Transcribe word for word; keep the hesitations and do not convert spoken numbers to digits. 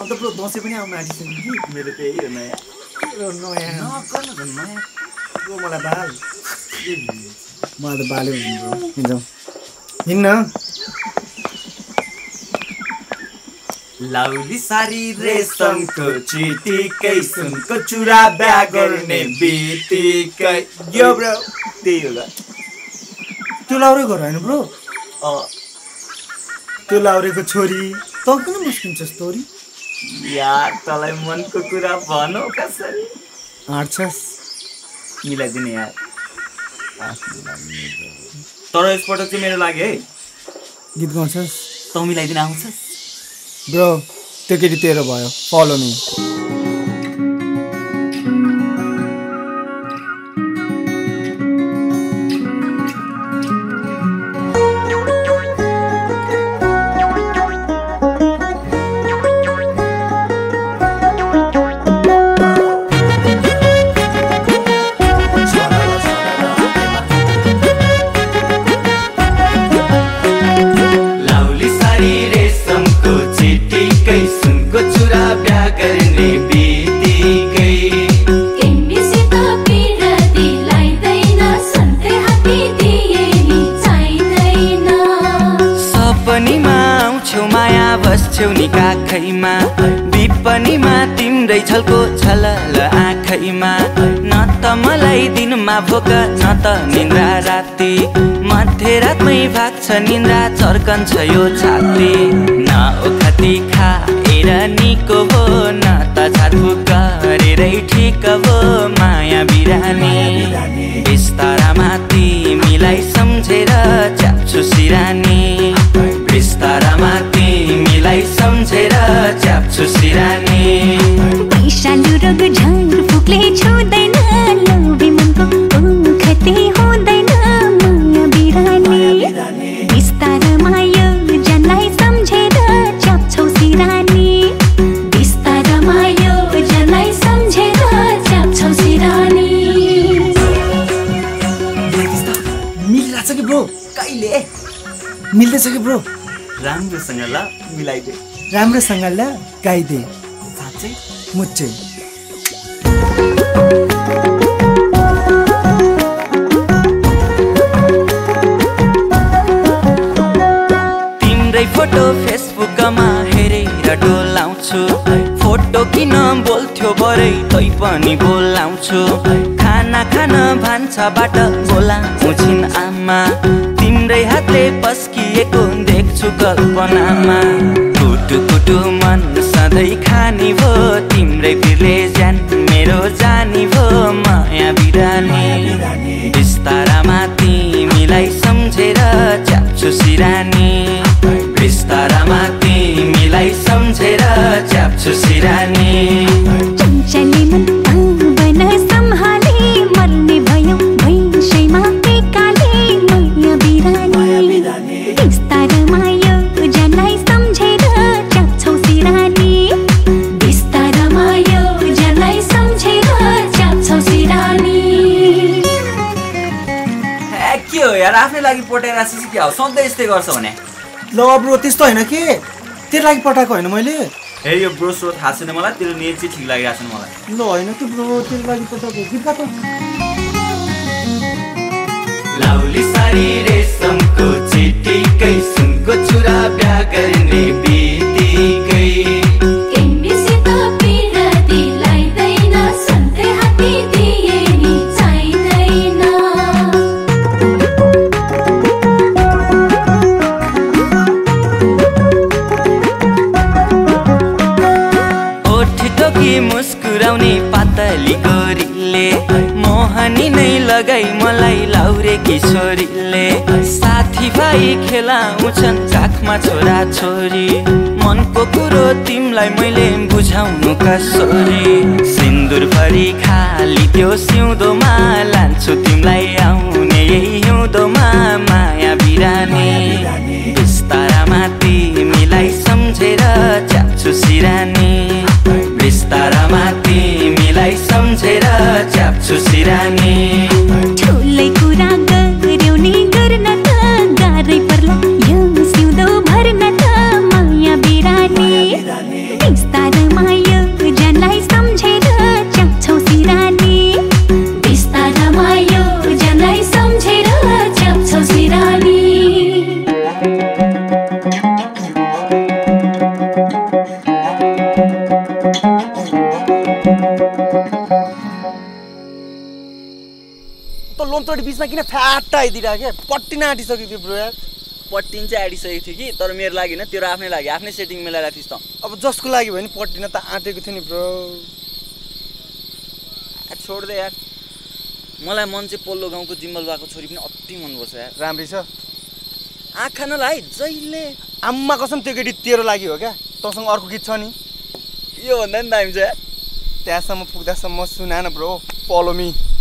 अन्त ब्रो दसैँ पनि आउनु आँटिसक्यो कि मेरो त्यही हो नयाँ नयाँ नगर्नु त नयाँ ब्रो मलाई बाल मलाई त बाल्यो भने ब्रो हिँड्छौँ हिँड्न लाउली सारी रेशमको चिटिकै सुनको चुरा बिहा गर्ने बित्तिकै यो ब्रो त्यही होला त्यो लाउरे घर होइन ब्रो अँ त्यो लाउरेको छोरी त किन मुस्किन्छस् तोरी यार तँलाई मनको कुरा भनौ कसरी आँट्छस् मिलाइदिने यार तर यसपटक चाहिँ मेरो लागि है गीत गाउँछस् तँ मिलाइदिन आउँछस् ब्रो त्यो केटी तेरो भयो फलो मी विपनीमा तिम्रै छलको छलल आँखैमा न त मलाई दिनमा भोक न त निन्द्रा राति मध्यरातमै भाग्छ निन्द्रा चर्कन्छ यो छाती न ओखती खाएर निको हो न त झारफुक गरेरै ठिक हो माया बिरानी बिस्तारामा तिमीलाई सम्झेर च्याप्छु सिरानी बिस्तारामा तिमीलाई सम्झेर च्याप्छु सिरानी पैसालु रग झारफुकले छुँदैन लोभी मनको ओखती हुँदैन माया बिरानी बिस्तारामा यो जनलाई सम्झेर च्याप्छौ सिरानी बिस्तारामा यो जनलाई सम्झेर च्याप्छौ सिरानी मिलिरहेछ कि ब्रो कहिले मिल्दैछ कि ब्रो राम्रोसँग ल मिलाइदे राम्रोसँग ल गाइदे साँच्चै मुच्चे तिम्रै फोटो फेसबुकमा हेरेर डोलाउँछु फोटो किन बोल्थ्यो भरै तै पनि बोलाउँछु खाना खान भान्साबाट बोलाउँछिन् आमा तिम्रै हातले पस्किएको देख्छु कल्पनामा कुटु कुटु मन सधैँ खानी भो तिम्रै पिरले ज्यान मेरो जानी भो माया बिरानी बिस्तारामा तिमीलाई सम्झेर च्याप्छु सिरानी बिस्तारामा तिमीलाई सम्झेर च्याप्छु सिरानी चञ्चली मन बन सम्हाले मर्ने भयो भैँसैमा एकाले माया बिरानी बिस्तारामा यो जनलाई सम्झेर च्याप्छौ सिरानी बिस्तारामा यो जनलाई सम्झेर च्याप्छौ सिरानी के हो यार आफ्नै लागि पटाएर आएपछि के हो सधैँ यस्तै गर्छ भने ल ब्रो त्यस्तो होइन के तेरो लागि पठाएको होइन मैले हे यो ब्रो सो थाहा छैन मलाई तेरो नेट चाहिँ ठिक लागिरहेको छैन मलाई ल होइन कि ब्रो तेरो लागि पठाएको गीत गा त लाउली सारी रेशमको चिटिकै सुनको चुरा बिहा गर्ने बित्तिकै तिमीसित पिरती लाइदैन सधैँ हाती दिए नि चाहिँदैन ओठ टोकी मुस्कुराउने पातली गोरीले मोहनी नै लगाई मलाई लाउरे किशोरीले साथी भाइ खेलाउँछन् काखमा छोरा छोरी मनको कुरो तिमीलाई मैले बुझाउनु कसरी सिन्दुर भरि खाली त्यो सिउँदोमा लान्छु तिमीलाई आउने यही हिउँदोमा माया बिरानी बिस्तारामा तिमीलाई सम्झेर च्याप्छु सिरानी बिस्तारामा तिमीलाई सम्झेर च्याप्छु सिरानी ठुलै कुरा गर्यौ नि गर्न त गाह्रै पर्ला यो सिउँदो भर्न त माया बिरानी बिस्तारै त लोमतोडी बिचमा किन फ्याट्टा आइदिरहेको क्या पट्टी न आँटिसक्यो त्यो ब्रो यार पट्टिन चाहिँ आँटिसकेको थियो कि तर मेरो लागि होइन तेरो आफ्नै लागि आफ्नै सेटिङ मिलाएर थिइस् त अब जसको लागि भयो नि पट्टिन त आँटेको थियो नि ब्रो छोड दे यार मलाई मन चाहिँ पल्लो गाउँको जिम्बल बाको छोरी पनि अति मनपर्छ यार राम्रै छ आँखा नलाइ जहिले आम्मा कसम त्यो केटी तेरो लागि हो क्या तँसँग अर्को गीत छ नि यो भन्दा नि दामी छ यार त्यहाँसम्म पुग्दासम्म सुना न ब्रो फलो मी